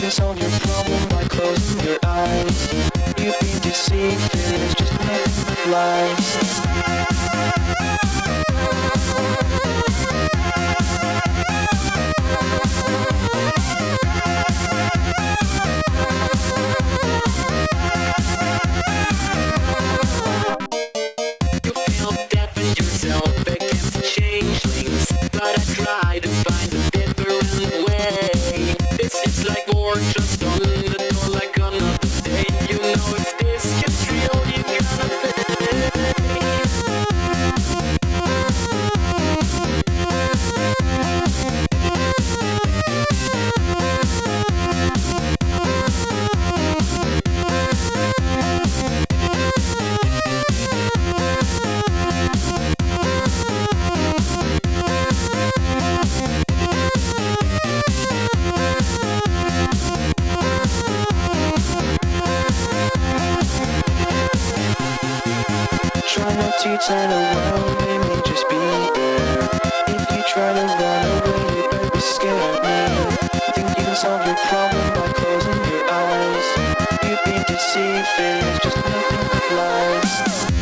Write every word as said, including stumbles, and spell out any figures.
can solve your problem by closing your eyes. You've been deceived, there's just nothing but lies. You feel deaf in yourself against changelings, but I try to find a different way. This is like war just on the door like another day. You know if this gets real, you gotta pay. Try not to turn around, they may just be there. If you try to run away, you better be scared of me. Think you can solve your problem by closing your eyes. You've been deceived, there's just nothing but lies.